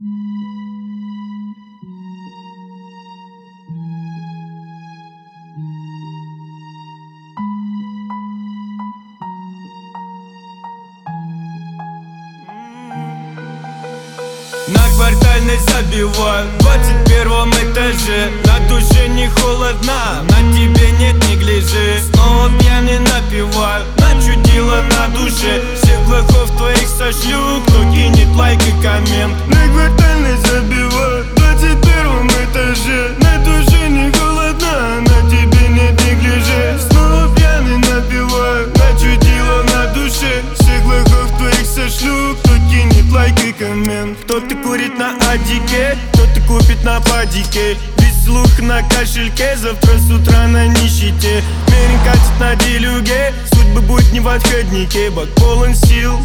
На Квартальной забиваю, в 21 этаже. На душе не холодно, на тебе нет неглиже. Снова пьяный напиваю, начудило на душе. Всех плохов твоих сошлю, кто кинет лайк и коммент. На Квартальной забиваю, в 21 этаже. На душе не холодно, на тебе нет неглиже. Снова пьяный напиваю, начудило на душе. Всех плохов твоих сошлю, кто кинет лайк и коммент. Кто-то курит на адике, кто-то купит на падике. Весь слух на кошельке, завтра с утра на нищете. Мерин катит на делюге, судьбы будет не в отходнике. Бак полон сил,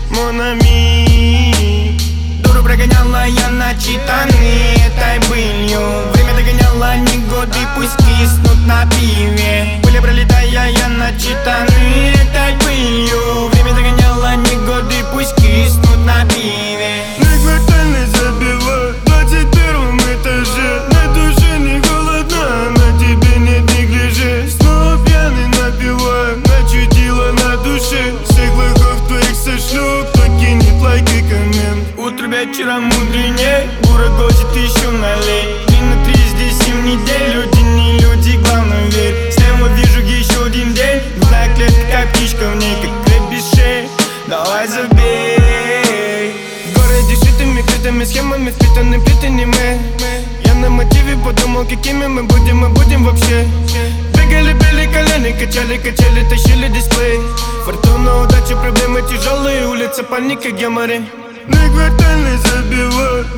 Монами. Дуру прогоняла я начитанный этой былью. Время догоняло негоды, пусть киснут на пиве. Были пролетая я начитанный этой былью. Время догоняло негоды, пусть киснут на пиве. На Квартальной забиваю, в 21 этаже. На душе не холодно, на тебе нет неглиже. Снова пьяный напиваю, начудило на душе. Всех плохов твоих сошлю, кто кинет лайк и коммент. Утро вечера мудреней, город гостит еще налей. 3 на 3 здесь 7 недель, люди не люди, главное верь. Слева вижу еще один день, двойная клетка, как птичка в ней, как креп без шеи. Давай забей. В городе шитыми крытыми схемами впитаны плитами мы. Я на мотиве подумал, какими мы будем вообще. Бегали, били колени, качали, тащили дисплей. Фортуна, удача, проблемы тяжелые, улица, паника, геморрой. На Квартальной забиваю,